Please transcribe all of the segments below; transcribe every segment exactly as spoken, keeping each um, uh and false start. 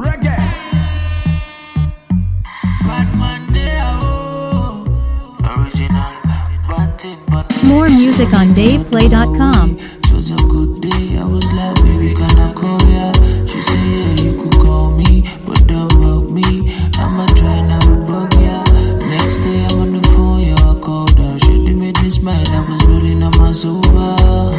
Reggae. More music on dave play dot com. It was a good day, I was like, baby, can I call ya? She said, yeah, you could call me, but don't bug me. I'ma try not to bug ya. Next day, I'm on the phone, yeah, I called her. She made me smile, I was rolling on my sofa.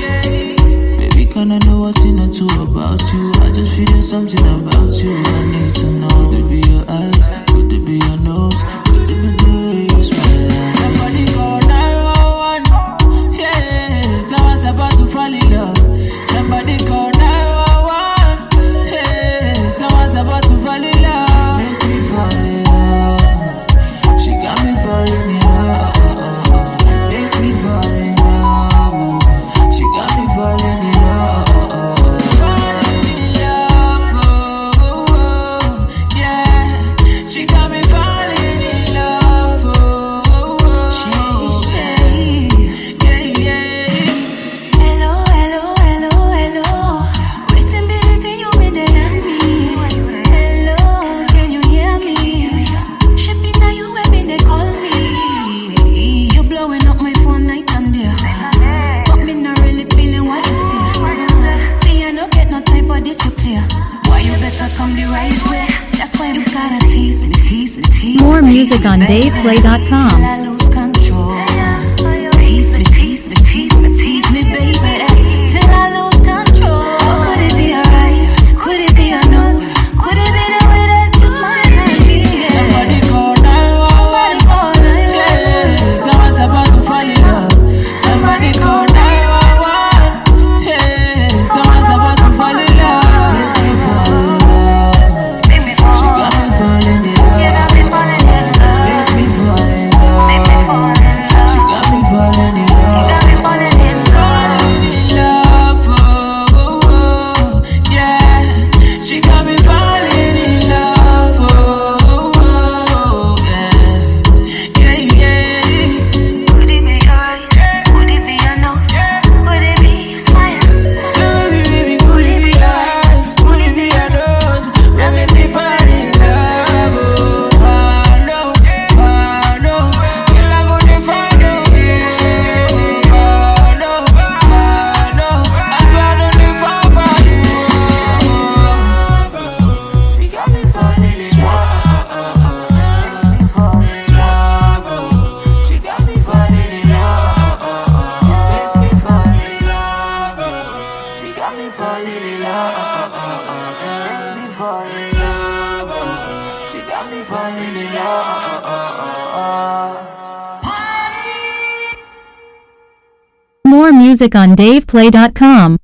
Baby, can I know what's in it too about you? I just feeling something about you. I need to know. Could it be your eyes? Could it be your nose? Could it be the way you smile? Somebody call nine one one. Yeah, someone's about to fall in love. Somebody call nine one one. Yeah, someone's about to fall in love. Make me fall in love. She got me falling in love. Make me fall in love. She got me falling in love. Falling in love. Oh, oh, yeah. She got me falling in love. Oh, oh, yeah. Yeah, yeah. Hello, hello, hello, hello. Waiting, baby, you made it at me. Hello, can you hear me? Shipping now you where me they call me. You blowing up my phone night and day. But me not really feeling what you say. See I don't get no time for this, you clear. Why you better come the right way? That's why you gotta tease me, tease me, tease me. More tease music me, on baby, dave play dot com. till I lose control. Tease me, tease me, tease me, tease me, baby, till I lose control. Could it be your eyes? Could it be your nose? Could it be the way that you smile at me? Somebody call nine one one. Yeah, someone's about to fall in love. Somebody call nine one one. Yeah, someone's about to fall in love. Make me fall in love. She got me falling in love. Make me fall in love. She got me falling in love. Falling in love. Oh, oh, yeah. She got me falling in love. Oh, oh, yeah. Yeah, yeah. Could it be your eyes? Could it be your nose? Could it be your smile? Tell me, baby, could it be eyes? Could it be your nose? That make me fall in love. Oh, I know, I know. Girl, I go to find you. I know, I know. I swear I don't live far from you. She got me falling in love. She got me falling in love. She make me fall in love. She got me falling in love. Make me fall in love. She got me falling in love. More music on dave play dot com.